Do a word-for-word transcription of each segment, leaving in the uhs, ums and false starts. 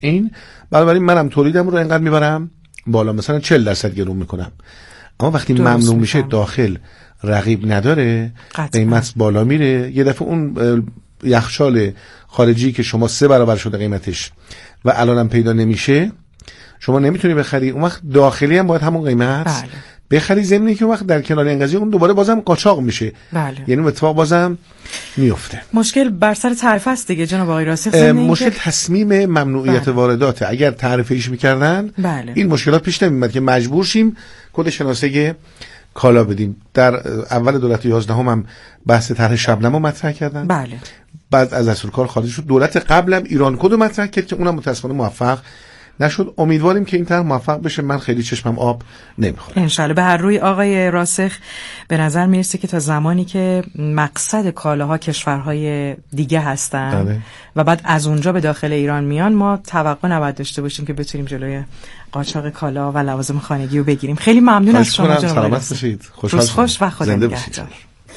این بنابراین منم تولیدم رو اینقدر میبرم بالا، مثلا چهل درصد گرون میکنم. اما وقتی ممنوع میشه داخل رقیب نداره، قیمت بالا میره. یه دفعه اون یخچال خارجی که شما سه برابر شده قیمتش و الانم پیدا نمیشه، شما نمیتونی بخری. اون وقت داخلی هم باید همون قیمت بله. بخری، ضمنی که اون وقت در کنار این قضیه اون دوباره بازم قاچاق میشه. بله. یعنی اون اتفاق بازم میفته. مشکل بر سر تعرفه است دیگه جناب آقای راسخ. مشکل تصمیم ممنوعیت بله. وارداته. اگر تعرفه ایش میکردن بله. این مشکلات پیش نمیومد که مجبور شیم کد شناسه کالا بدیم. در اول دولت یازدهم هم بحث طرح شبنمو مطرح کردن. بله. بعد از دستور کار خارج شد. دولت قبلم ایران کد رو مطرح کرد که اونم متأسفانه موفق نشد. امیدواریم که این طرح موفق بشه. من خیلی چشمم آب نمیخوره ان شاءالله. به هر روی آقای راسخ به نظر میرسه که تا زمانی که مقصد کالاها کشورهای دیگه هستن داره. و بعد از اونجا به داخل ایران میان، ما توقع نباید داشته باشیم که بتونیم جلوی قاچاق کالا و لوازم خانگی رو بگیریم. خیلی ممنون از شما جناب. سلامت باشید. خوشحال خوش و خدا نگهدار.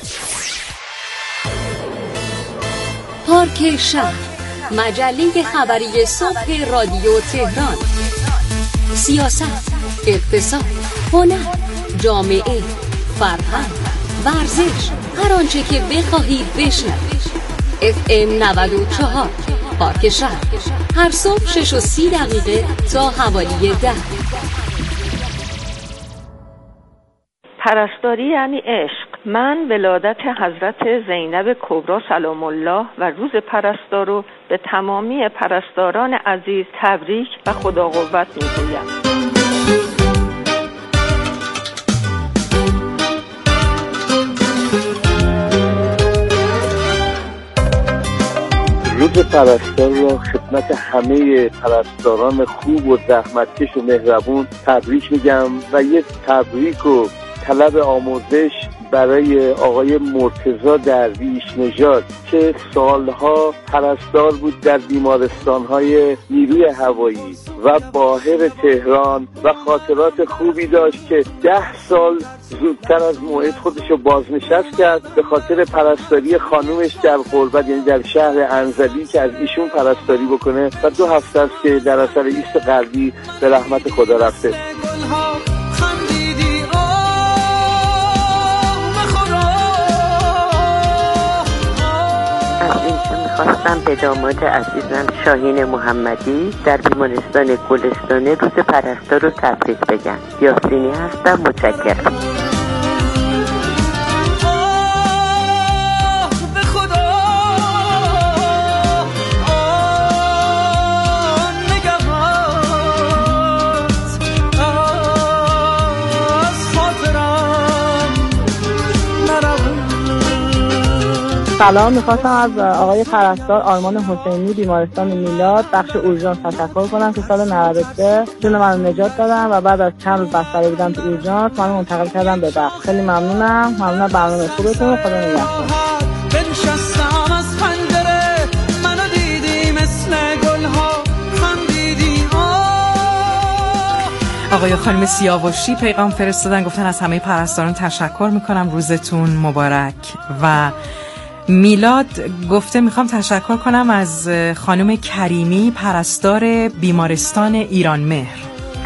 پارک شهر، مجله خبری صبح رادیو تهران. سیاست، اقتصاد، هنر، جامعه، فرهنگ، ورزش، هر آنچه که بخواهید بشنوید. اف ام نود و چهار پارک شهر، هر صبح شش و سی دقیقه تا حوالی ده. پرستاری یعنی عشق. من ولادت حضرت زینب کبری سلام الله و روز پرستار رو به تمامی پرستاران عزیز تبریک و خدا قوت میگویم. روز پرستار رو خدمت همه پرستاران خوب و زحمتکش و مهربون تبریک میگم و یه تبریک و طلب آموزش برای آقای مرتضی درویش نژاد که سالها پرستار بود در بیمارستان‌های نیروی هوایی و باهر تهران و خاطرات خوبی داشت که ده سال زودتر از موعد خودشو بازنشست کرد به خاطر پرستاری خانومش در غربت، یعنی در شهر انزلی که از ایشون پرستاری بکنه و دو هفته است که در اثر ایست قلبی به رحمت خدا رفته. خواستم به داماد عزیزم شاهین محمدی در بیمارستان گلستانه روز پرستار رو تبریک بگم. یاسینی هستم، متشکرم. سلام، میخواستم از آقای پرستار آرمان حسینی بیمارستان میلاد بخش اورژانس تشکر کنم که سال نود و سه جون من نجات دادم و بعد از چند روز بستری بودم تو اورژانس من منتقل کردم به بخش. خیلی ممنونم. ممنونم برنامه خوبتون. خدا نگهدار. بنشستم از پنجره منو دیدی مثل گلها خندیدی. آقای خانم سیاوشی پیغام فرستادن، گفتن از همه پرستاران تشکر میکنم، روزتون مبارک. و میلاد گفته میخوام تشکر کنم از خانم کریمی پرستار بیمارستان ایران مهر.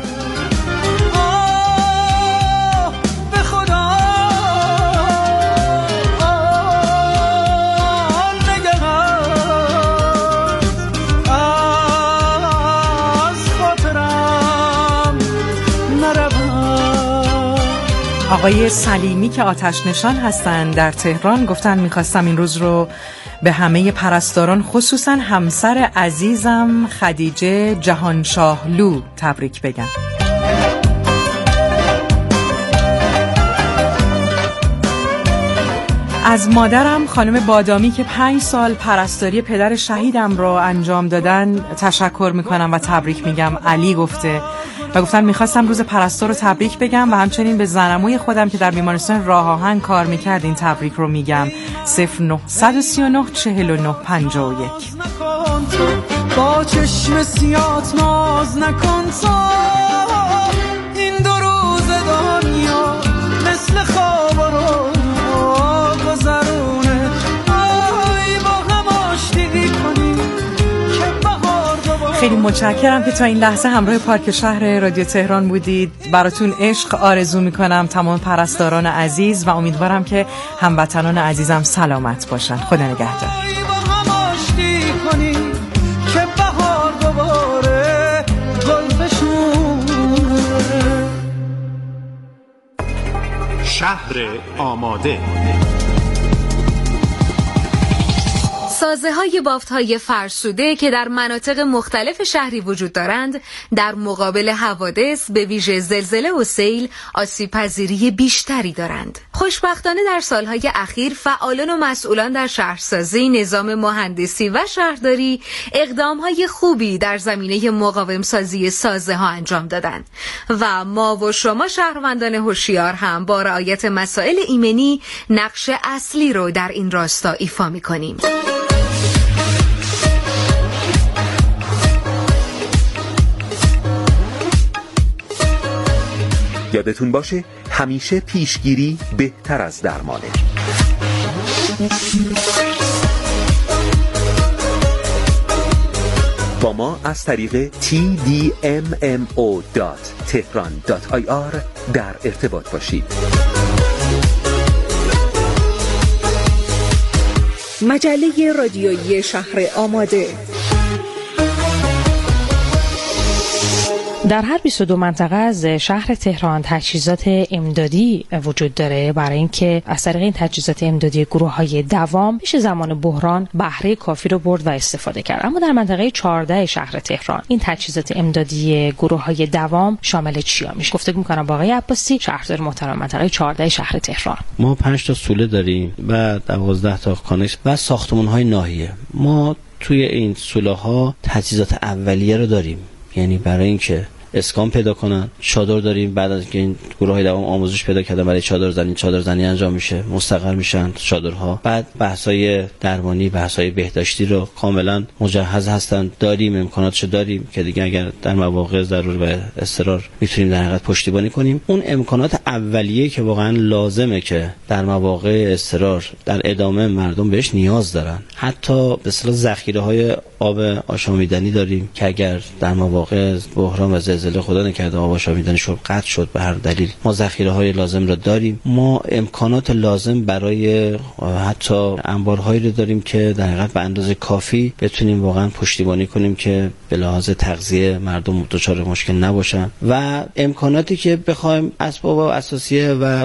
آقای سلیمی که آتش نشان هستن در تهران گفتن میخواستم این روز رو به همه پرستاران خصوصا همسر عزیزم خدیجه جهانشاهلو تبریک بگم. از مادرم خانم بادامی که پنج سال پرستاری پدر شهیدم رو انجام دادن تشکر میکنم و تبریک میگم. علی گفته و گفتن میخواستم روز پرستار رو تبریک بگم و همچنین به زنموی خودم که در بیمارستان راه آهن کار میکرد این تبریک رو میگم. صفر نه سه نه چهل و نه پنجاه و یک. با چشم سیات ناز نکن تا این دو روز دنیا مثل خواب رو گذرونه. خیلی متشکرم که تا این لحظه همراه پارک شهر رادیو تهران بودید. براتون عشق آرزو میکنم، تمام پرستاران عزیز، و امیدوارم که هموطنان عزیزم سلامت باشن. خدا نگهدار. شهر آماده. سازه های بافت های فرسوده که در مناطق مختلف شهری وجود دارند در مقابل حوادث به ویژه زلزله و سیل آسیب پذیری بیشتری دارند. خوشبختانه در سالهای اخیر فعالان و مسئولان در شهرسازی، نظام مهندسی و شهرداری اقدام های خوبی در زمینه مقاوم سازی سازه ها انجام دادند و ما و شما شهروندان هوشیار هم با رعایت مسائل ایمنی نقش اصلی رو در این راستا ایفا می‌کنیم. یادتون باشه همیشه پیشگیری بهتر از درمانه. با ما از طریق تی دی ام ام او دات تهران دات آی آر در ارتباط باشید. مجله رادیویی شهر آماده. در هر بیست و دو منطقه از شهر تهران تجهیزات امدادی وجود داره برای اینکه از طریق این تجهیزات امدادی گروه‌های دوام میشه زمان بحران بهره کافی رو برد و استفاده کرد. اما در منطقه چهارده شهر تهران این تجهیزات امدادی گروه‌های دوام شامل چیا میشه؟ گفتگو می‌کنم با آقای عباسی، شهردار محترم منطقه چهارده شهر تهران. ما پنج تا سوله داریم و دوازده تا کانکس و ساختمان‌های ناحیه. ما توی این سوله‌ها تجهیزات اولیه رو داریم، یعنی برای اینکه اسکان پیدا کنن. چادر داریم، بعد از اینکه این گروهای دوام آموزش پیدا کردن برای چادر زنی، چادر زنی انجام میشه، مستقر میشن چادرها. بعد بحث‌های درمانی، بحث‌های بهداشتی رو کاملا مجهز هستن، داریم، امکاناتشو داریم که دیگه اگر در مواقع ضرور و اضطرار میتونیم در حقیقت پشتیبانی کنیم. اون امکانات اولیه که واقعا لازمه که در مواقع اضطرار در ادامه مردم بهش نیاز دارن. حتی به اصطلاح ذخیره‌های آب آشامیدنی داریم که اگر در مواقع بحران و زلزله خدا نکرده آب آشامیدنی شد قطع شد به هر دلیل، ما ذخیره‌های لازم را داریم. ما امکانات لازم برای حتی انبارهایی رو داریم که در حقیقت به اندازه کافی بتونیم واقعا پشتیبانی کنیم که به لحاظ تغذیه مردم دچار مشکل نباشن و امکاناتی که بخوایم اسباب اساسیه و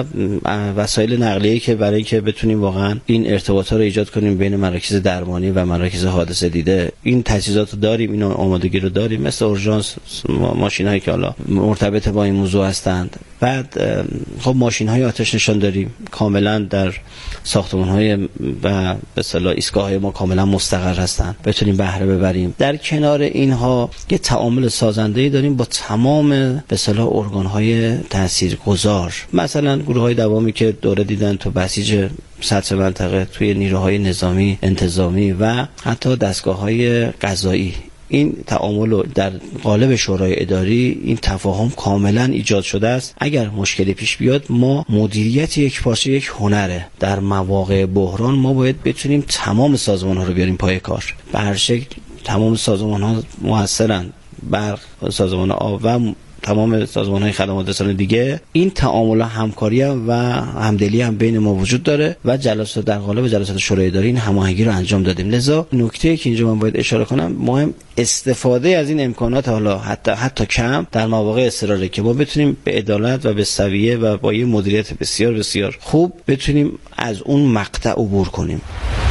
وسایل نقلیه‌ای که برای که بتونیم واقعا این ارتباطات رو ایجاد کنیم بین مراکز درمانی و مراکز حادثه دیده، این تجهیزات رو داریم، این آمادگی رو داریم، مثل اورژانس ماشین‌هایی که حالا مرتبط با این موضوع هستند. بعد خب ماشین‌های آتش نشان داریم، کاملا در ساختمان‌های و به اصطلاح ایستگاه‌های ما کاملا مستقر هستند، بتونیم بهره ببریم. در کنار اینها یه تعامل سازنده‌ای داریم با تمام به اصطلاح ارگان‌های تاثیرگذار، مثلا گروه‌های دوامی که دوره دیدن تو بسیج سطح منطقه، توی نیروهای نظامی، انتظامی و حتی دستگاه‌های قضایی. این تعامل در قالب شورای اداری این تفاهم کاملا ایجاد شده است. اگر مشکلی پیش بیاد، ما مدیریت یک پارچه یک هنره. در مواقع بحران ما باید بتونیم تمام سازمان‌ها رو بیاریم پای کار. به هر شکل تمام سازمان‌ها موثرن، برق، سازمان آب و تمام سازمان‌های خدمات رسانه دیگه. این تعامل و همکاری و همدلی هم بین ما وجود داره و جلسات در قالب جلسات شورای اداری این هماهنگی رو انجام دادیم. لذا نکته‌ای که اینجا من باید اشاره کنم، مهم استفاده از این امکانات، حالا حتی حتی کم در مواقع اضطراری، که ما بتونیم به عدالت و به سویه و با یه مدیریت بسیار بسیار خوب بتونیم از اون مقطع عبور کنیم.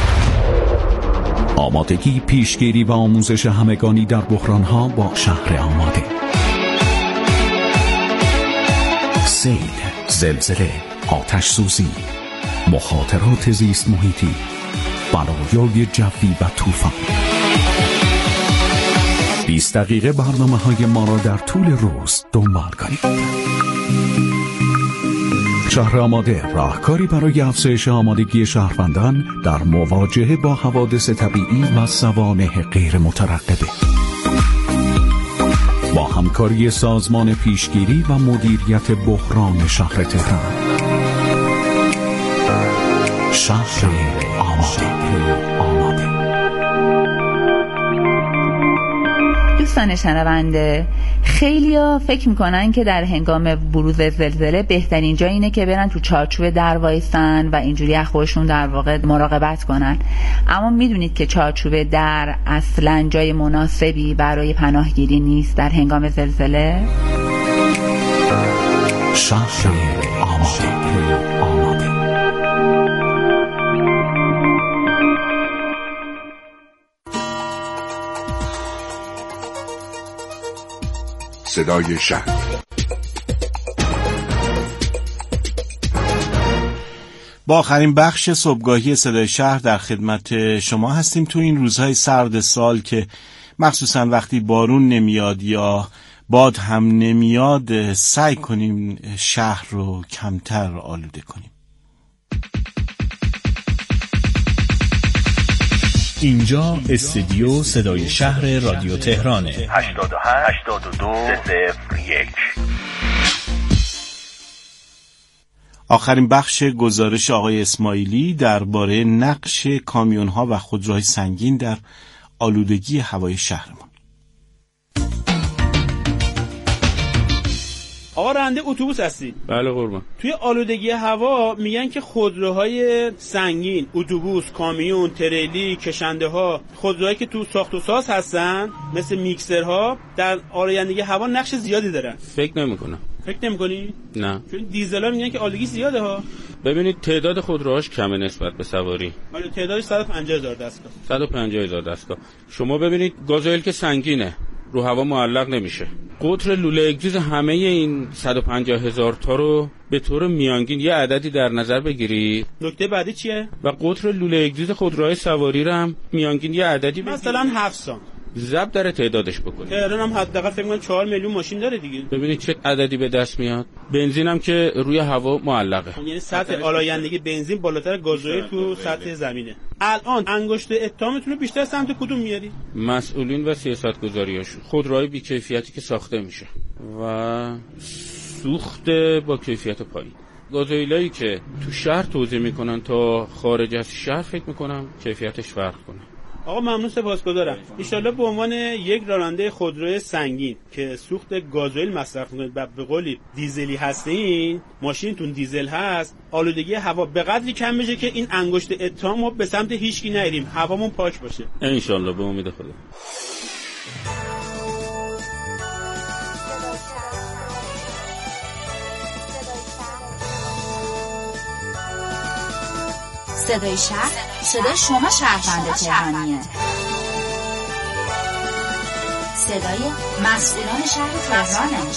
آمادگی، پیشگیری و آموزش همگانی در بحران‌ها با شهر آماده. سیل، زلزله، آتش سوزی، مخاطرات زیست محیطی، بلایای جوی و طوفان. بیست دقیقه برنامه‌های ما را در طول روز دنبال کنید. شهر آماده، راهکاری برای افزایش آمادگی شهروندان در مواجهه با حوادث طبیعی و سوانح غیر مترقبه. با همکاری سازمان پیشگیری و مدیریت بحران شهر تهران. شهر آماده. دوستان شنونده، خیلیا فکر میکنن که در هنگام بروز زلزله بهترین جا اینه که برن تو چارچوب در وایسن و اینجوری از خودشون در واقع مراقبت کنن، اما میدونید که چارچوب در اصلا جای مناسبی برای پناهگیری نیست در هنگام زلزله؟ شهر آماده آماده صدای شهر. با آخرین بخش صبحگاهی صدای شهر در خدمت شما هستیم. تو این روزهای سرد سال که مخصوصا وقتی بارون نمیاد یا باد هم نمیاد، سعی کنیم شهر رو کمتر آلوده کنیم. اینجا استودیو صدای شهر رادیو تهرانه. هشتاد و هشت هشتاد و دو صفر یک. آخرین بخش گزارش آقای اسماعیلی درباره نقش کامیون‌ها و خودروهای سنگین در آلودگی هوای شهرمان. آقا راننده اتوبوس هستید؟ بله قربان. توی آلودگی هوا میگن که خودروهای سنگین، اتوبوس، کامیون، تریلی، کشنده‌ها، خودروهایی که تو ساخت و ساز هستن مثل میکسرها در آلودگی هوا نقش زیادی دارن. فکر نمی‌کنم. فکر نمی‌کنی؟ نه. چون دیزل‌ها میگن که آلودگی زیاده ها. ببینید تعداد خودروهاش کمه نسبت به سواری. آره تعدادش صد و پنجاه هزار دستگاه. صد و پنجاه هزار دستگاه. شما ببینید گازوئیل که سنگینه، رو هوا معلق نمیشه. قطر لوله اگزوز همه این صد و پنجاه هزار تا رو به طور میانگین یه عددی در نظر بگیرید. نکته بعدی چیه؟ و قطر لوله اگزوز خودروهای سواری رو هم میانگین یه عددی بگیرید. مثلا هفتصد. ضرب در تعدادش بکنید. تهران هم حداقل فکر کنم چهار میلیون ماشین داره دیگه. ببینید چه عددی به دست میاد. بنزین هم که روی هوا معلقه. یعنی سطح آلایندگی بنزین بالاتر گازوئیل تو سطح زمینه. الان انگشت اتهامتون رو بیشتر سمت کدوم میاری؟ مسئولین و سیاستگزاریاشون. خودروهای بی‌کیفیتی که ساخته میشه و سوخت با کیفیت پایین. گازوئیلایی که تو شهر توزیع میکنن تا خارج از شهر فکر میکنم کیفیتش فرق کنه. آقا ممنون، سپاسگزارم. ان شاءالله به عنوان یک راننده خودروی سنگین که سوخت گازوئیل مصرف می‌کنید و به قولی دیزلی هستین، ماشینتون دیزل هست، آلودگی هوا به قدری کم بشه که این انگشت اتهامو به سمت هیچکی نریم، هوامون پاک باشه. ان شاءالله به امید خدا. صدای شهر، صدای شما شهروند تهرانیه. صدای مسئولان شهر تهرانه.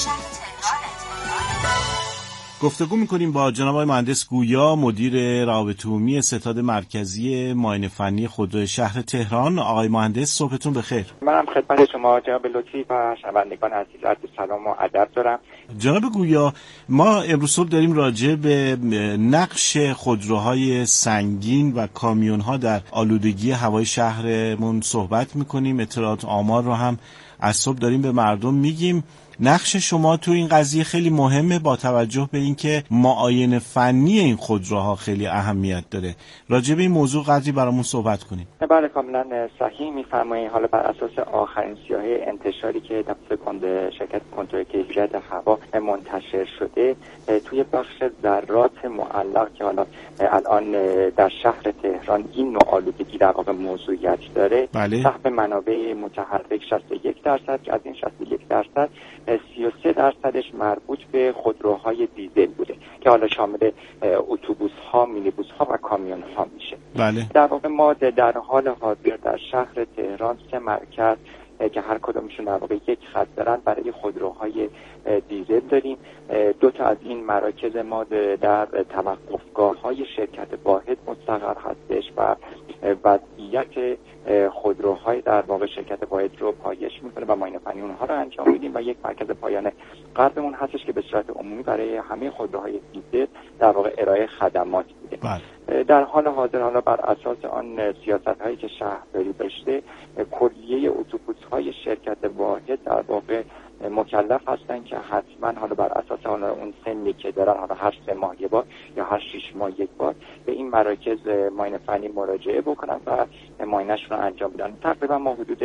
گفتگو میکنیم با جناب آقای مهندس گویا، مدیر روابط عمومی ستاد مرکزی معاینه فنی خودروی شهر تهران. آقای مهندس صبحتون بخیر. منم خدمت شما جناب لطفی و شنوندگان عزیز عرض سلام و ادب دارم. جناب گویا، ما امروز صبح داریم راجع به نقش خودروهای سنگین و کامیون‌ها در آلودگی هوای شهرمون صحبت میکنیم. اطلاعات آمار رو هم از صبح داریم به مردم میگیم. نقش شما تو این قضیه خیلی مهمه با توجه به اینکه معاینه فنی این خودروها خیلی اهمیت داره. راجع به این موضوع قدری برامون صحبت کنید. بله کاملا صحیح میفرمایید. حالا بر اساس آخرین سیاهه انتشاری که توسط شرکت کنترل کیفیت هوا منتشر شده، توی بخش ذرات معلق که حالا الان در شهر تهران این نوع آلودگی در واقع موضوعیت داره، بله. سهم منابع متحرک شصت و یک درصد که از این شصت و یک درصد سی و سه درصدش مربوط به خودروهای دیزل بوده که حالا شامل اتوبوس ها، مینیبوس ها و کامیون ها میشه. بله. در واقع ما در حال حاضر در شهر تهران سه مرکز که هر کدومشون در واقع یک خط دارن برای خودروهای دیزل داریم. دو تا از این مراکز ما در توقفگاه های شرکت واحد مستقر هستش و وضعیت خودروهای در واقع شرکت واحد رو پایش میکنه و معاینه فنی اونها رو انجام میدیم و یک مرکز پایان قلبمون هستش که به صورت عمومی برای همه خودروهای دیزل در واقع ارائه خدمات میده. بله. در حال حاضر حالا بر اساس آن سیاست هایی که شهرداری داشته، کلیه اتوبوس های شرکت واحد در واقع مکلف هستن که حتما حالا بر اساس اون سنی که دارن، حالا هر سه ماه یک بار یا هر شش ماه یک بار به این مراکز معاینه فنی مراجعه بکنن و معاینه‌شون رو انجام بدن. تقریبا ما حدود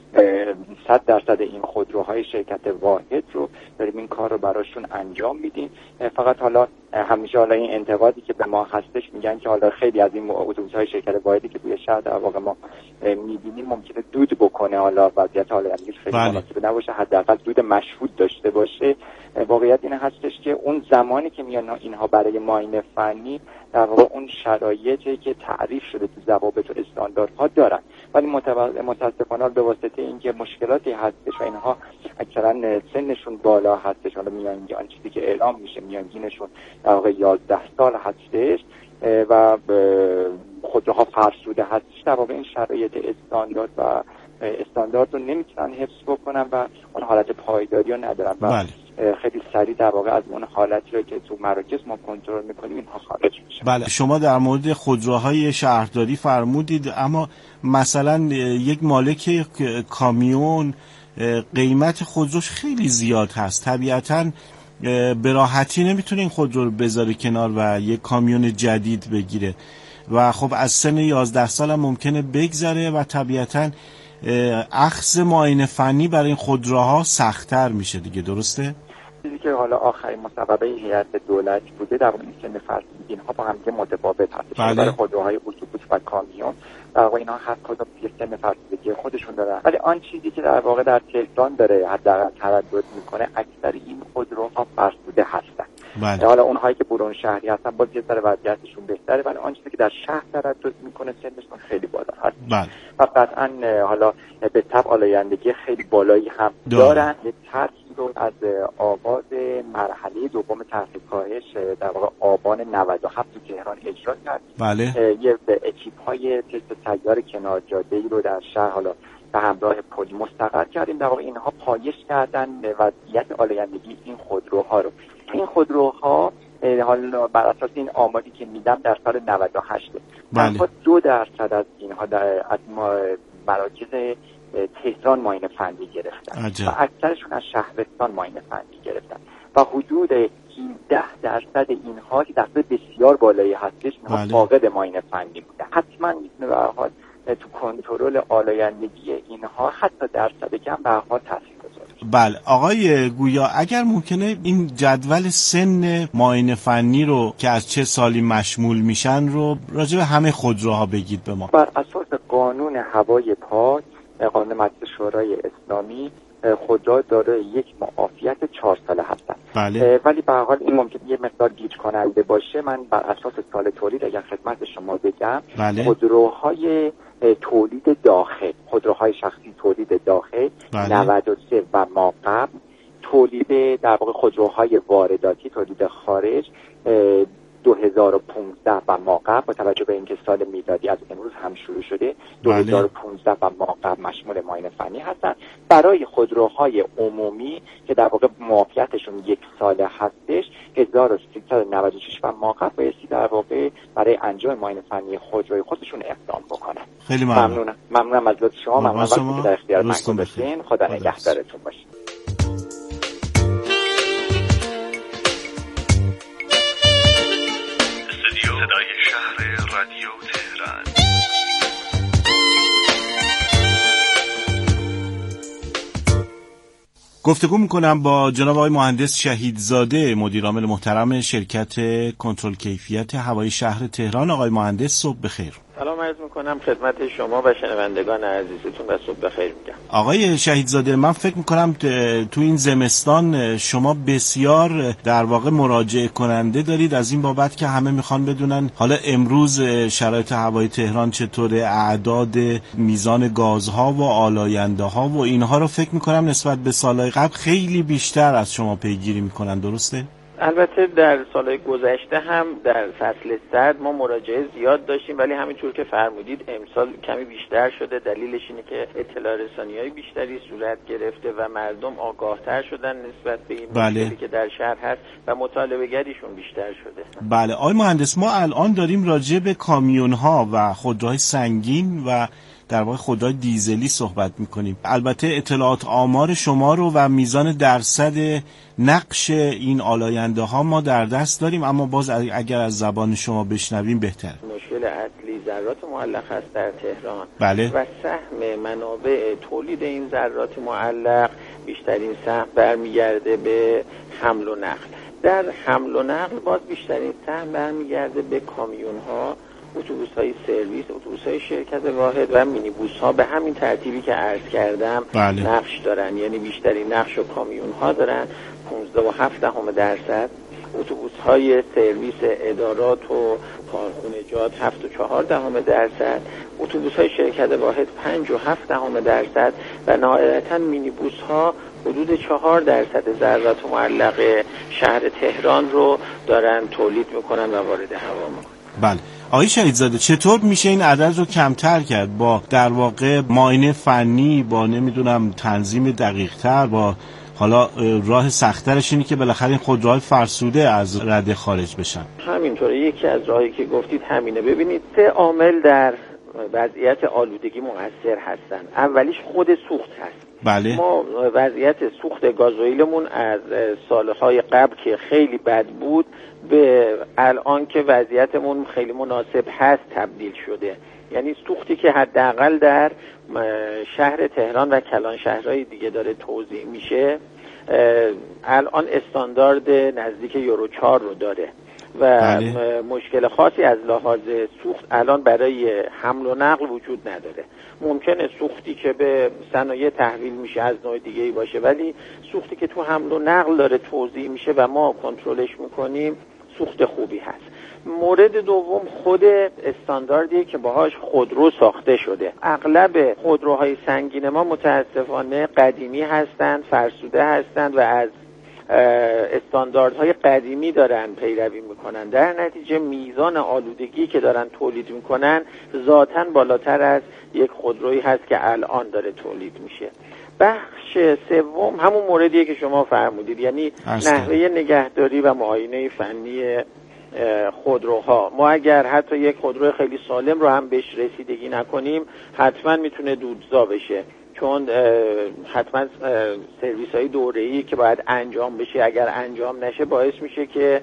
صد درصد این خودروهای شرکت واحد رو داریم این کار رو براشون انجام میدیم. فقط حالا همیشه حالا این انتقادی که به ما هستش میگن که حالا خیلی از این اتوبوس‌های شرکت واحدی که توی شهر در واقع ما میبینیم ممکنه دود بکنه، حالا وضعیت حالا یعنی خیلی مناسب نباشه، حداقل دود مشهود داشته باشه. واقعیت این هستش که اون زمانی که میان اینها برای معاینه فنی در واقع اون شرایطی که تعریف شده تو ضوابط و استانداردها دارن، ولی متاسفانه به واسطه اینکه مشکلاتی هستش و اینها اکثرا سنشون بالا هستش، حالا میانگین آن چیزی که اعلام میشه میانگینشون در واقع یازده سال هستش و خودروها فرسوده هستش، در واقع این شرایط استاندارد و استاندارد رو نمیتونن حفظ بکنن و اون حالت پایداری رو ندارن و بله. خیلی سریع در واقع از اون حالتی رو که تو مراکز ما کنترل میکنیم اینها خارج میشه. بله، شما در مورد خودروهای شهرداری فرمودید، اما مثلا یک مالک کامیون قیمت خودروش خیلی زیاد هست، طبیعتاً به راحتی نمیتونه این خودرو رو بذاره کنار و یک کامیون جدید بگیره و خب از سن یازده سال هم ممکنه بگذره و طبیعتاً اخذ معاینه فنی برای این خودروها سخت‌تر میشه دیگه، درسته؟ چیزی که حالا آخرین مصوبه هیئت دولت بوده در واقع سن فرضی اینها با هم که متفاوت هست. بله. برای خودروهای اتوبوس و کامیون در واقع اینها هر کدوم یک سن فرضی خودشون دارن، ولی آن چیزی که در واقع در تهران داره حداقل تردد میکنه اکثر این خودروها فرسوده هستن. بله. حالا اونهایی که برون شهری هستن باز یه ذره وضعیتشون بهتره، ولی آن چیزی که در شهر تردد میکنه سنشون خیلی بالا هست. بله. و قطعا حالا به طبع آلایندگی خیلی بالایی هم دارن. یک طرحی رو از آغاز مرحله دوم طرح کاهش در واقع آبان نود و هفت تو تهران اجرا کرد. بله. یه اکیپ‌های تست سیار کنار جاده‌ای رو در شهر حالا به همراه پلی مستقر کردیم. در واقع اینها پایش کردن وضعیت آلایندگی این خودروها رو. این خودروها حالا بر اساس این آماری که میدم در سال نود و هشت تنها دو درصد از اینها در از مراکز تهران معاینه فنی گرفتن عجب. و اکثرشون از شهرستان معاینه فنی گرفتن و حدود هفده درصد اینها که درصد بسیار بالایی هستش اینها فاقد معاینه فنی بودن. حتما میتونه به هر حال تو کنترل آلایندگی اینها حتی درصد کم به هر حال تاثیر بذاره. بله آقای گویا، اگر ممکنه این جدول سن معاینه فنی رو که از چه سالی مشمول میشن رو راجع به همه خودروها بگید به ما. بر اساس قانون هوای پاک، قانون مجلس شورای اسلامی، خودرو داره یک معافیت چهار ساله هستن. بله. ولی به هر حال این ممکنه یه مقدار گیج کننده باشه. من بر اساس سال تولید اگر خدمت شما بگم، بله. خودروهای تولید داخل، خودروهای شخصی تولید داخل، بله. نود و سه و ما قبل، تولید در واقع خودروهای وارداتی تولید خارج دو هزار و پانزده و ما قبل، با توجه به اینکه سال میلادی از امروز هم شروع شده، دو هزار و پانزده و ما قبل مشمول معاینه فنی هستند. برای خودروهای عمومی که در واقع معافیتشون یک ساله هستش، هزار و سیصد و نود و شش و ما قبل بایستی در واقع برای انجام معاینه فنی خودروی خودشون اقدام بکنن. خیلی ممنون. ممنونم. ممنونم از لطف شما. ممنونم وقتی که در اختیار من گذاشتین. خدا نگهدارتون باشه. صدای شهر رادیو تهران. گفتگو میکنم با جناب آقای مهندس شهیدزاده، مدیر عامل محترم شرکت کنترل کیفیت هوایی شهر تهران. آقای مهندس صبح بخیر. سلام عرض میکنم خدمت شما و شنوندگان عزیزتون و صبح بخیر میگم. آقای شهیدزاده، من فکر میکنم تو این زمستان شما بسیار در واقع مراجعه کننده دارید از این بابت که همه میخوان بدونن حالا امروز شرایط هوای تهران چطوره، اعداد میزان گازها و آلاینده ها و اینها رو فکر میکنم نسبت به سالهای قبل خیلی بیشتر از شما پیگیری میکنن، درسته؟ البته در سالهای گذشته هم در فصل سرد ما مراجعه زیاد داشتیم، ولی همینطور که فرمودید امسال کمی بیشتر شده. دلیلش اینه که اطلاع رسانی‌های بیشتری صورت گرفته و مردم آگاهتر شدن نسبت به این بله. مشکلی که در شهر هست و مطالبه گریشون بیشتر شده. بله آقای مهندس، ما الان داریم راجع به کامیون‌ها و خودروهای سنگین و در واقع خودروهای دیزلی صحبت میکنیم. البته اطلاعات آمار شما رو و میزان درصد نقش این آلاینده ها ما در دست داریم، اما باز اگر از زبان شما بشنویم بهتر. مشکل اصلی ذرات معلق هست در تهران بله. و سهم منابع تولید این ذرات معلق بیشترین سهم برمیگرده به حمل و نقل. در حمل و نقل باز بیشترین سهم برمیگرده به کامیون ها، اتوبوس های سرویس، اتوبوس های شرکت واحد و مینیبوس ها به همین ترتیبی که عرض کردم بله. نقش دارن، یعنی بیشترین نقش و کامیون ها دارن پانزده و هفت دهم درصد، اتوبوس های سرویس ادارات و کارخونجات هفت و چهار دهم درصد، اتوبوس های شرکت واحد پنج و هفت دهم درصد و نهایتا مینیبوس ها حدود چهار درصد ذرات معلق شهر تهران رو دارن تولید میکنن و وارد هوا میکنن. بله. آقای شهیدزاده چطور میشه این عدد رو کمتر کرد؟ با در واقع معاینه فنی، با نمیدونم تنظیم دقیق تر، با حالا راه سخت‌ترش اینه که بالاخره این خودروهای فرسوده از رده خارج بشن. همینطوره، یکی از راهایی که گفتید همینه. ببینید سه عامل در وضعیت آلودگی مؤثر هستن. اولیش خود سوخت هست. بله. ما وضعیت سوخت گازوئیلمون از سالهای قبل که خیلی بد بود به الان که وضعیتمون خیلی مناسب هست تبدیل شده. یعنی سوختی که حداقل در شهر تهران و کلان شهرهای دیگه داره توزیع میشه الان استاندارد نزدیک یورو چهار رو داره و بله. مشکل خاصی از لحاظ سوخت الان برای حمل و نقل وجود نداره. ممکنه سوختی که به صنایع تحویل میشه از نوع دیگه ای باشه، ولی سوختی که تو حمل و نقل داره توزیع میشه و ما کنترلش میکنیم سوخت خوبی هست. مورد دوم خود استانداردیه که باهاش خودرو ساخته شده. اغلب خودروهای سنگین ما متاسفانه قدیمی هستند، فرسوده هستند و از استانداردهای قدیمی دارن پیروی میکنن. در نتیجه میزان آلودگی که دارن تولید میکنن ذاتاً بالاتر از یک خودرویی هست که الان داره تولید میشه. بخش سوم همون موردیه که شما فرمودید، یعنی نحوه نگهداری و معاینه فنی خودروها. ما اگر حتی یک خودرو خیلی سالم رو هم بهش رسیدگی نکنیم حتما میتونه دودزا بشه، چون حتما سرویس های دوره‌ای که باید انجام بشه اگر انجام نشه باعث میشه که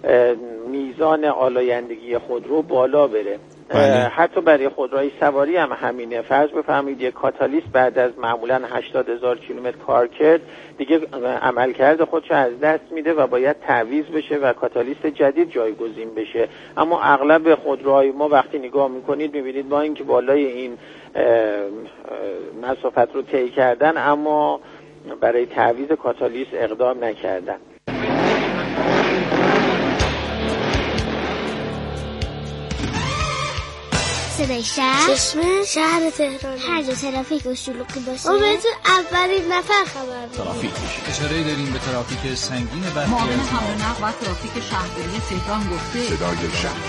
میزان آلایندگی خودرو بالا بره. بله. حتی برای خودروهای سواری هم همینه. فرض بفرمایید یک کاتالیست بعد از معمولا هشتاد هزار کیلومتر کار کرد دیگه عملکرد خودش از دست میده و باید تعویض بشه و کاتالیست جدید جایگزین بشه. اما اغلب خودروهای ما وقتی نگاه میکنید میبینید با اینکه بالای این مسافت رو طی کردن اما برای تعویض کاتالیست اقدام نکردن. صدای شهر، چشمه شهر تهران، هر جا ترافیک و شلوغی باشه ما بهتون اولین نفر خبر میدیم. ترافیک اشاره داریم به ترافیک سنگین برخی معاون حمل و نقل و ترافیک شهرداری تهران گفته صدای شهر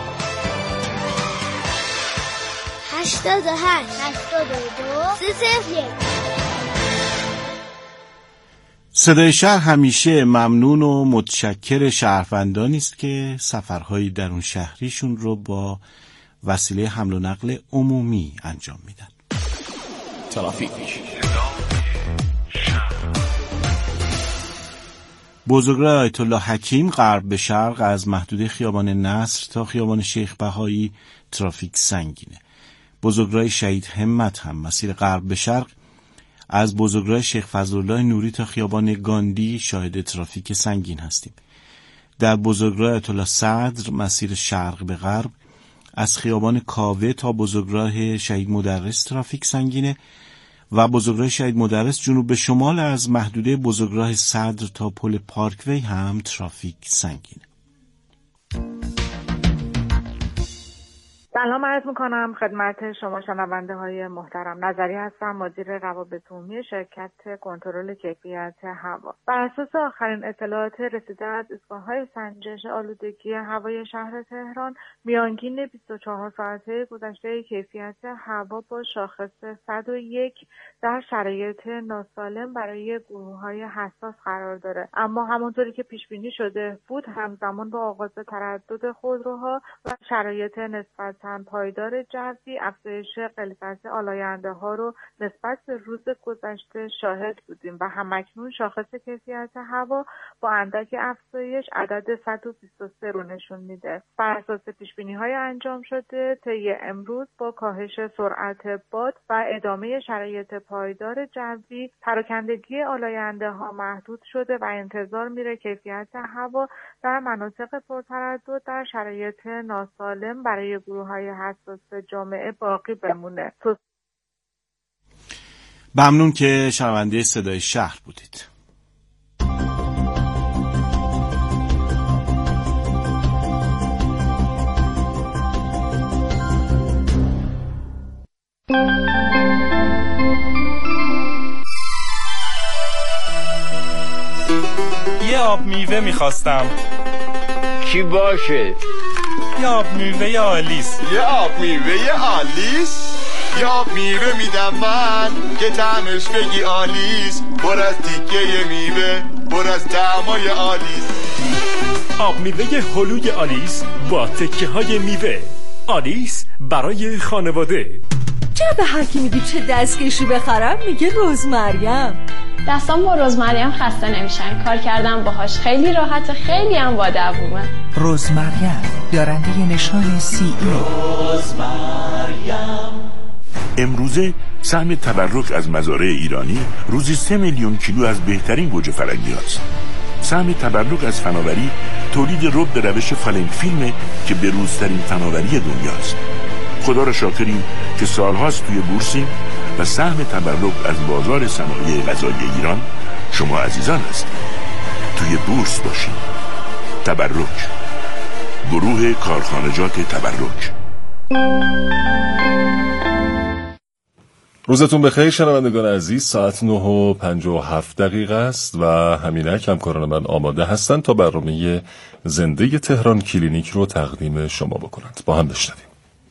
هشتاد و هشت هشتاد و دو سه صفر یک. صدای شهر همیشه ممنون و متشکر شهروندانی است که سفرهای درون شهریشون رو با وسیله حمل و نقل عمومی انجام میدن. ترافیک. بزرگراه آیت الله حکیم غرب به شرق از محدوده خیابان نصر تا خیابان شیخ بهایی ترافیک سنگینه. بزرگراه شهید همت هم مسیر غرب به شرق از بزرگراه شیخ فضلالله نوری تا خیابان گاندی شاهد ترافیک سنگین هستیم. در بزرگراه آیت الله صدر مسیر شرق به غرب از خیابان کاوه تا بزرگراه شهید مدرس ترافیک سنگینه و بزرگراه شهید مدرس جنوب به شمال از محدوده بزرگراه صدر تا پل پارکوی هم ترافیک سنگینه. سلام عرض میکنم خدمت شما شنونده های محترم. نظری هستم، مدیر روابط عمومی شرکت کنترل کیفیت هوا. بر اساس آخرین اطلاعات رسیده از ایستگاه‌های سنجش آلودگی هوای شهر تهران، میانگین بیست و چهار ساعته گذشته کیفیت هوا با شاخص صد و یک در شرایط ناسالم برای گروه‌های حساس قرار داره. اما همونطوری که پیش بینی شده بود همزمان با آغاز تردد خودروها و شرایط نسبتاً هستند. پایدار جوی افزایش غلیظت آلاینده ها رو نسبت به روز گذشته شاهد بودیم و همکنون شاخص کیفیت هوا با اندک افزایش عدد صد و بیست و سه رو نشون میده. بر اساس پیشبینی های انجام شده طی امروز با کاهش سرعت باد و ادامه شرایط پایدار جوی پراکندگی آلاینده ها محدود شده و انتظار میره کیفیت هوا در مناطق پرتردد در شرایط ناسالم برای گروه‌های حساس جامعه باقی بمونه. ممنون که شنونده صدای شهر بودید. یه آب میوه میخواستم. کی باشه؟ یه آب میوه آلیس. یه آب میوه آلیس؟ یه آب میوه میدم من که طعمش بگی آلیس، پر از تیکه میوه، پر از طعمای آلیس. آب میوه هلوی آلیس با تکه های میوه. آلیس برای خانواده. چرا به هر کی میگی چه دستکشی بخرم میگه رزمریم؟ دستام با رزمریم خسته نمیشن، کار کردم باهاش خیلی راحت، خیلی هم با دوومه. رزمریم دارنده نشان سی ای. رزمریم. امروزه سهم تبرک از مزارع ایرانی روزی سه میلیون کیلو از بهترین گوجه فرنگی هاست. سهم تبرک از فناوری تولید رب به روش فالنگ فیلمه که بروزترین فناوری دنیاست. خدا را شاکریم که سالهاست توی بورسیم و سهم تبرک از بازار صنایع غذایی ایران شما عزیزان هستید. توی بورس باشید. تبرک، گروه کارخانجات تبرک. روزتون بخیر شنوندگان عزیز. ساعت نه و پنجاه و هفت دقیقه است و همینک همکاران من آماده هستند تا برنامه زنده تهران کلینیک رو تقدیم شما بکنند. با هم بشنویم.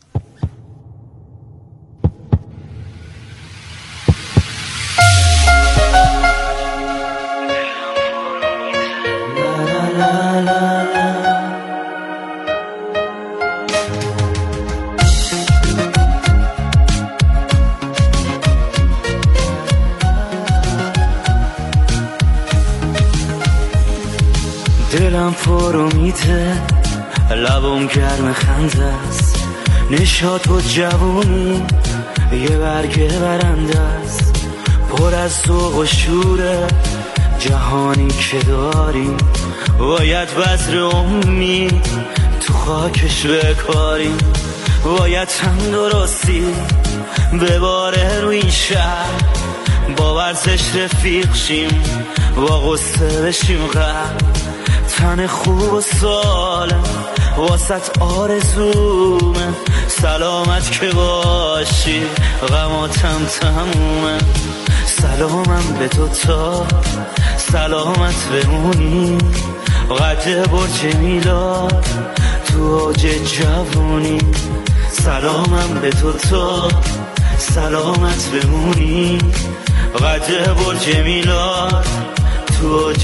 دلم فرو میته، لبم گرم خنده است، نشاط و جوونی یه برگه برنده است، پر از ذوق و شوره جهانی که داری، باید بذر امید تو خاکش بکاری، باید تندرستی بباره روی این شهر، با ورزش رفیق شیم، با غصه بشیم غرق، تن خوب و سالم واسط آرزومه، سلامت که باشی غماتم تمومه، سلامم به تو تا سلامت بمونی، قد برج میلاد تو اوج جوونی، سلامم به تو تا سلامت بمونی، قد برج میلاد تو اوج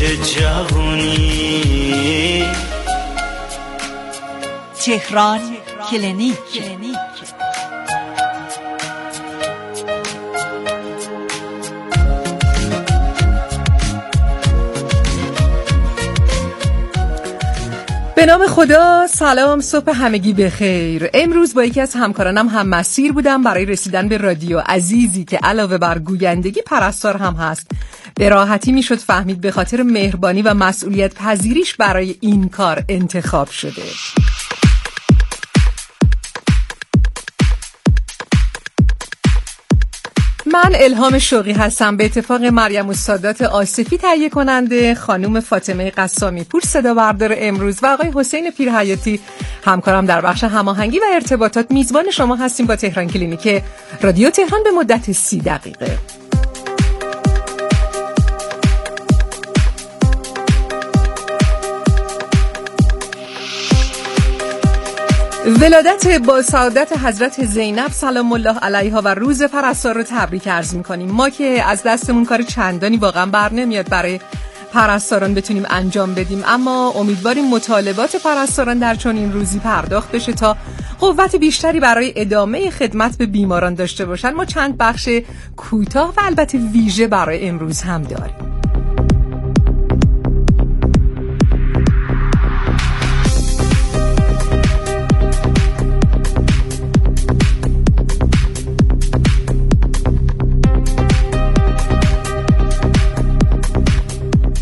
جوونی. تهران کلینیک. به نام خدا. سلام، صبح همگی بخیر. امروز با یکی از همکارانم هم مسیر بودم برای رسیدن به رادیو عزیزی که علاوه بر گویندگی پرستار هم هست. به راحتی میشد فهمید به خاطر مهربانی و مسئولیت پذیریش برای این کار انتخاب شده. من الهام شوقی هستم. به اتفاق مریم السادات آصفی تهیه کننده، خانم فاطمه قسامی پور صدا بردار امروز و آقای حسین پیرحیاتی همکارم در بخش هماهنگی و ارتباطات، میزبان شما هستیم با تهران کلینیک رادیو تهران به مدت سی دقیقه. ولادت با سعادت حضرت زینب سلام الله علیها و روز پرستار رو تبریک عرض می‌کنیم. ما که از دستمون کار چندانی واقعا بر نمیاد برای پرستاران بتونیم انجام بدیم، اما امیدواریم مطالبات پرستاران در چنین روزی پرداخت بشه تا قوت بیشتری برای ادامه خدمت به بیماران داشته باشن، ما چند بخش کوتاه و البته ویژه برای امروز هم داریم.